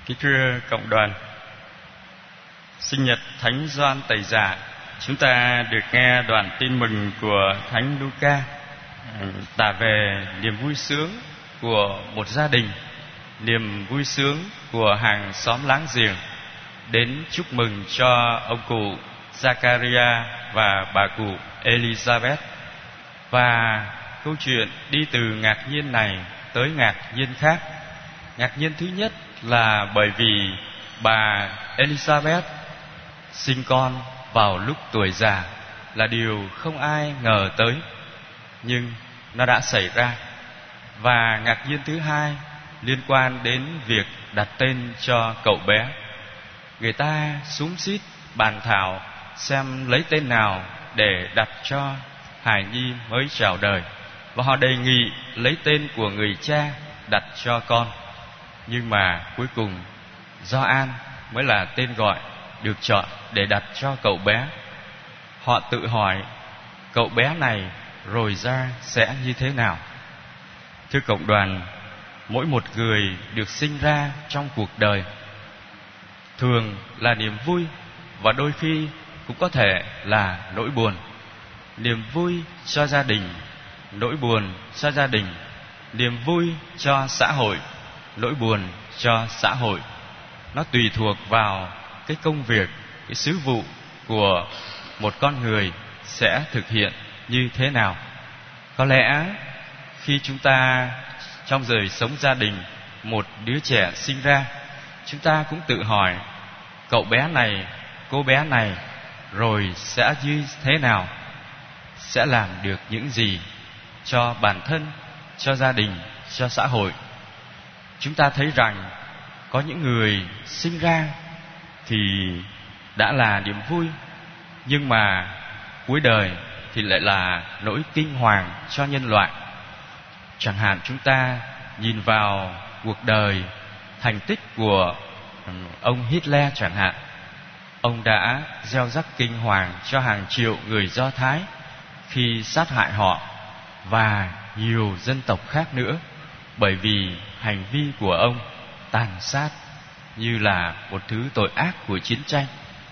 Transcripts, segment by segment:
Kính thưa cộng đoàn, sinh nhật Thánh Gioan Tẩy Giả, chúng ta được nghe đoạn tin mừng của Thánh Luca tả về niềm vui sướng của một gia đình, niềm vui sướng của hàng xóm láng giềng đến chúc mừng cho ông cụ Zachariah và bà cụ Elizabeth. Và câu chuyện đi từ ngạc nhiên này tới ngạc nhiên khác. Ngạc nhiên thứ nhất là bởi vì bà Elizabeth sinh con vào lúc tuổi già là điều không ai ngờ tới, nhưng nó đã xảy ra. Và ngạc nhiên thứ hai liên quan đến việc đặt tên cho cậu bé. Người ta xúm xít bàn thảo xem lấy tên nào để đặt cho hài nhi mới chào đời, và họ đề nghị lấy tên của người cha đặt cho con. Nhưng mà cuối cùng Gioan mới là tên gọi được chọn để đặt cho cậu bé. Họ tự hỏi cậu bé này rồi ra sẽ như thế nào. Thưa cộng đoàn, mỗi một người được sinh ra trong cuộc đời thường là niềm vui, và đôi khi cũng có thể là nỗi buồn. Niềm vui cho gia đình, nỗi buồn cho gia đình. Niềm vui cho xã hội, nỗi buồn cho xã hội. Nó tùy thuộc vào cái công việc, cái sứ vụ của một con người sẽ thực hiện như thế nào. Có lẽ khi chúng ta trong đời sống gia đình, một đứa trẻ sinh ra, chúng ta cũng tự hỏi cậu bé này, cô bé này rồi sẽ như thế nào, sẽ làm được những gì cho bản thân, cho gia đình, cho xã hội. Chúng ta thấy rằng có những người sinh ra thì đã là niềm vui, nhưng mà cuối đời thì lại là nỗi kinh hoàng cho nhân loại. Chẳng hạn chúng ta nhìn vào cuộc đời, thành tích của ông Hitler chẳng hạn. Ông đã gieo rắc kinh hoàng cho hàng triệu người Do Thái khi sát hại họ, và nhiều dân tộc khác nữa, bởi vì hành vi của ông tàn sát như là một thứ tội ác của chiến tranh.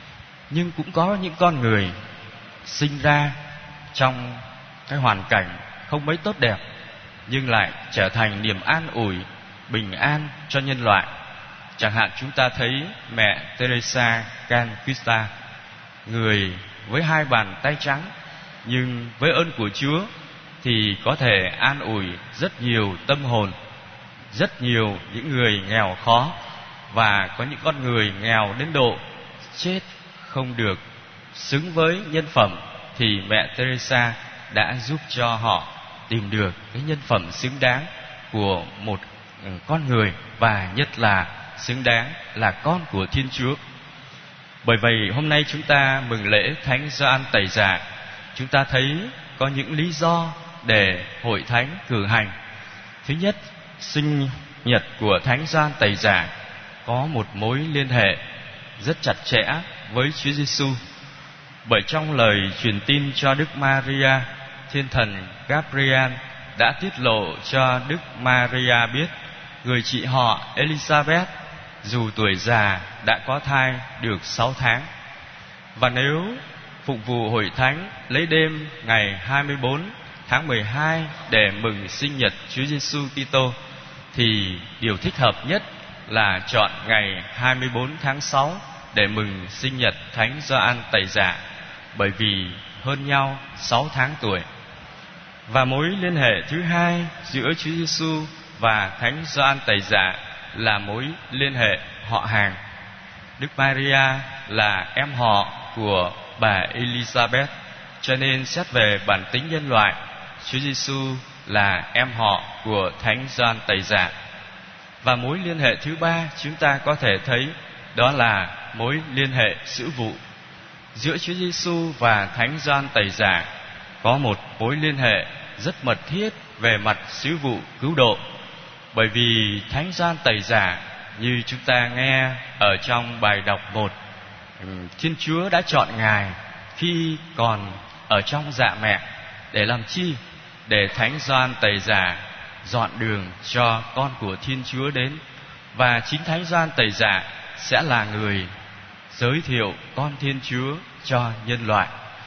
Nhưng cũng có những con người sinh ra trong cái hoàn cảnh không mấy tốt đẹp, nhưng lại trở thành niềm an ủi, bình an cho nhân loại. Chẳng hạn chúng ta thấy mẹ Teresa Calcutta, người với 2 bàn tay trắng, nhưng với ơn của Chúa thì có thể an ủi rất nhiều tâm hồn, rất nhiều những người nghèo khó. Và có những con người nghèo đến độ chết không được xứng với nhân phẩm, thì mẹ Teresa đã giúp cho họ tìm được cái nhân phẩm xứng đáng của một con người, và nhất là xứng đáng là con của Thiên Chúa. Bởi vậy hôm nay chúng ta mừng lễ Thánh Gioan Tẩy Giả, chúng ta thấy có những lý do để hội thánh cử hành. Thứ nhất, sinh nhật của Thánh Gioan Tẩy Giả có một mối liên hệ rất chặt chẽ với Chúa Giêsu. Bởi trong lời truyền tin cho Đức Maria, Thiên thần Gabriel đã tiết lộ cho Đức Maria biết người chị họ Elizabeth dù tuổi già đã có thai được 6 tháng. Và nếu phục vụ hội thánh lấy đêm ngày 24 tháng 12 để mừng sinh nhật Chúa Giêsu Kitô, thì điều thích hợp nhất là chọn ngày 24 tháng 6 để mừng sinh nhật Thánh Gioan Tẩy Giả, bởi vì hơn nhau 6 tháng tuổi. Và mối liên hệ thứ hai giữa Chúa Giêsu và Thánh Gioan Tẩy Giả là mối liên hệ họ hàng. Đức Maria là em họ của bà Elizabeth, cho nên xét về bản tính nhân loại, Chúa Giêsu là em họ của Thánh Gioan Tẩy Giả. Và mối liên hệ thứ ba chúng ta có thể thấy đó là mối liên hệ sữ vụ. Giữa Chúa Giêsu và Thánh Gioan Tẩy Giả có một mối liên hệ rất mật thiết về mặt sứ vụ cứu độ. Bởi vì Thánh Gioan Tẩy Giả, như chúng ta nghe ở trong bài đọc 1, Thiên Chúa đã chọn Ngài khi còn ở trong dạ mẹ. Để làm chi? Để Thánh Gioan Tẩy Giả dọn đường cho con của Thiên Chúa đến. Và chính Thánh Gioan Tẩy Giả sẽ là người giới thiệu con Thiên Chúa cho nhân loại.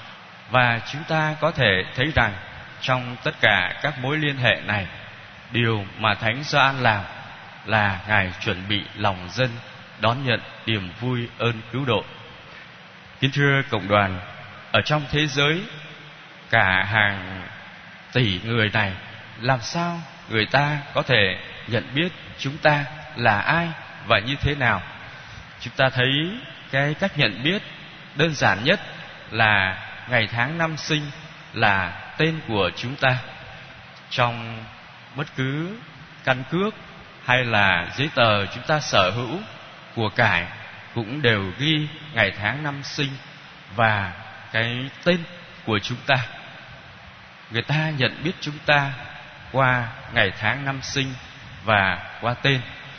Và chúng ta có thể thấy rằng trong tất cả các mối liên hệ này, điều mà Thánh Gioan làm là Ngài chuẩn bị lòng dân đón nhận niềm vui ơn cứu độ. Kính thưa cộng đoàn, ở trong thế giới cả hàng tỷ người này, làm sao người ta có thể nhận biết chúng ta là ai và như thế nào? Chúng ta thấy cái cách nhận biết đơn giản nhất là ngày tháng năm sinh là tên của chúng ta. Trong bất cứ căn cước hay là giấy tờ chúng ta sở hữu, của cải cũng đều ghi ngày tháng năm sinh và cái tên của chúng ta. Người ta nhận biết chúng ta qua ngày tháng năm sinh và qua tên.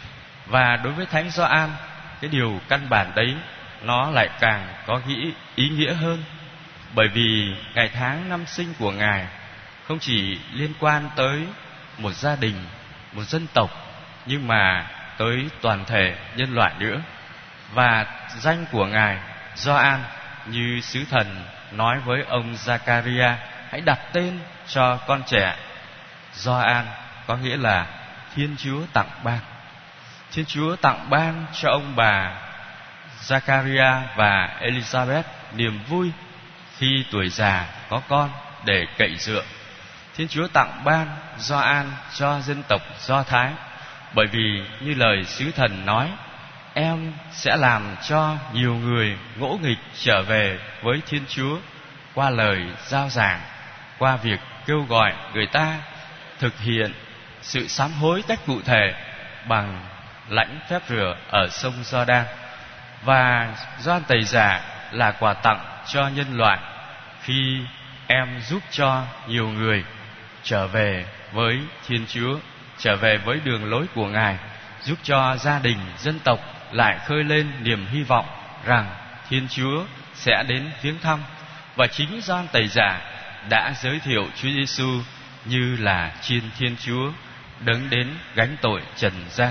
Và đối với Thánh Gioan, cái điều căn bản đấy nó lại càng có ý nghĩa hơn. Bởi vì ngày tháng năm sinh của Ngài không chỉ liên quan tới một gia đình, một dân tộc, nhưng mà tới toàn thể nhân loại nữa. Và danh của Ngài Gioan, như sứ thần nói với ông Zakaria, hãy đặt tên cho con trẻ. Gioan có nghĩa là Thiên Chúa tặng ban. Thiên Chúa tặng ban cho ông bà Zakaria và Elizabeth niềm vui khi tuổi già có con để cậy dựa. Thiên Chúa tặng ban Gioan cho dân tộc Do Thái, bởi vì như lời sứ thần nói, em sẽ làm cho nhiều người ngỗ nghịch trở về với Thiên Chúa qua lời giao giảng, qua việc kêu gọi người ta thực hiện sự sám hối cách cụ thể bằng lãnh phép rửa ở sông Giođan. Và Gioan Tẩy Giả là quà tặng cho nhân loại khi em giúp cho nhiều người trở về với Thiên Chúa, trở về với đường lối của Ngài, giúp cho gia đình, dân tộc lại khơi lên niềm hy vọng rằng Thiên Chúa sẽ đến viếng thăm. Và chính Gioan Tẩy Giả đã giới thiệu Chúa Giêsu như là Chiên Thiên Chúa đấng đến gánh tội trần gian.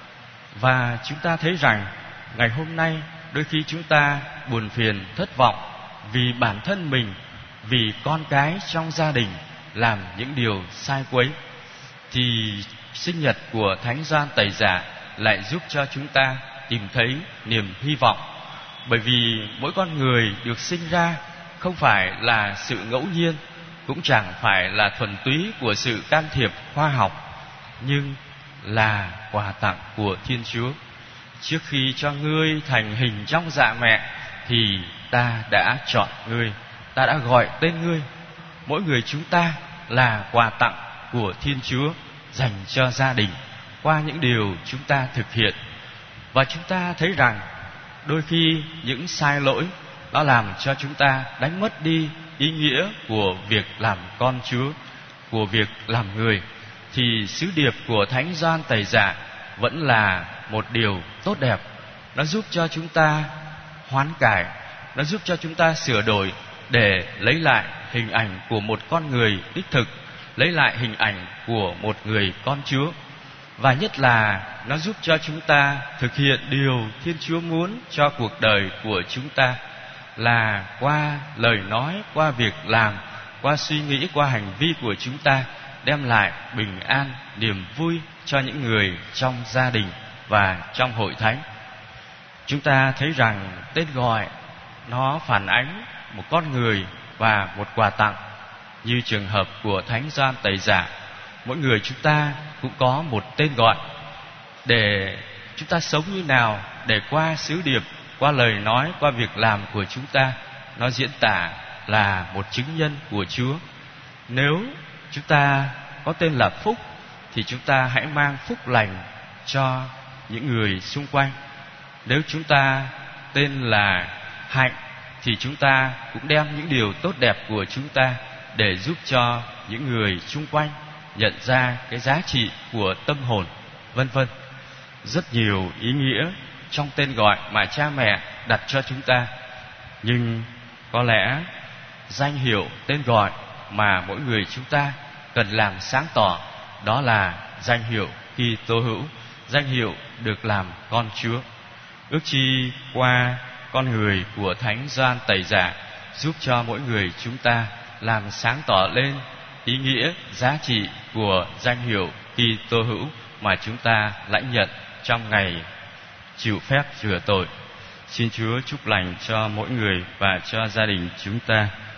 Và chúng ta thấy rằng ngày hôm nay đôi khi chúng ta buồn phiền, thất vọng vì bản thân mình, vì con cái trong gia đình làm những điều sai quấy, thì sinh nhật của Thánh Gioan Tẩy Giả lại giúp cho chúng ta tìm thấy niềm hy vọng. Bởi vì mỗi con người được sinh ra không phải là sự ngẫu nhiên, cũng chẳng phải là thuần túy của sự can thiệp khoa học, nhưng là quà tặng của Thiên Chúa. Trước khi cho ngươi thành hình trong dạ mẹ thì ta đã chọn ngươi, ta đã gọi tên ngươi. Mỗi người chúng ta là quà tặng của Thiên Chúa dành cho gia đình qua những điều chúng ta thực hiện. Và chúng ta thấy rằng đôi khi những sai lỗi nó làm cho chúng ta đánh mất đi ý nghĩa của việc làm con Chúa, của việc làm người. Thì sứ điệp của Thánh Gioan Tẩy Giả vẫn là một điều tốt đẹp. Nó giúp cho chúng ta hoán cải, nó giúp cho chúng ta sửa đổi để lấy lại hình ảnh của một con người đích thực, lấy lại hình ảnh của một người con Chúa. Và nhất là nó giúp cho chúng ta thực hiện điều Thiên Chúa muốn cho cuộc đời của chúng ta, là qua lời nói, qua việc làm, qua suy nghĩ, qua hành vi của chúng ta đem lại bình an, niềm vui cho những người trong gia đình và trong hội thánh. Chúng ta thấy rằng tên gọi nó phản ánh một con người và một quà tặng. Như trường hợp của Thánh Gioan Tẩy Giả, mỗi người chúng ta cũng có một tên gọi để chúng ta sống như nào, để qua sứ điệp, qua lời nói, qua việc làm của chúng ta, nó diễn tả là một chứng nhân của Chúa. Nếu chúng ta có tên là Phúc thì chúng ta hãy mang phúc lành cho những người xung quanh. Nếu chúng ta tên là Hạnh thì chúng ta cũng đem những điều tốt đẹp của chúng ta để giúp cho những người xung quanh nhận ra cái giá trị của tâm hồn, vân vân. Rất nhiều ý nghĩa trong tên gọi mà cha mẹ đặt cho chúng ta. Nhưng có lẽ danh hiệu, tên gọi mà mỗi người chúng ta cần làm sáng tỏ, đó là danh hiệu Kitô hữu, danh hiệu được làm con Chúa. Ước chi qua con người của Thánh Gioan Tẩy Giả giúp cho mỗi người chúng ta làm sáng tỏ lên ý nghĩa giá trị của danh hiệu Kitô hữu mà chúng ta lãnh nhận trong ngày chịu phép rửa tội. Xin Chúa chúc lành cho mỗi người và cho gia đình chúng ta.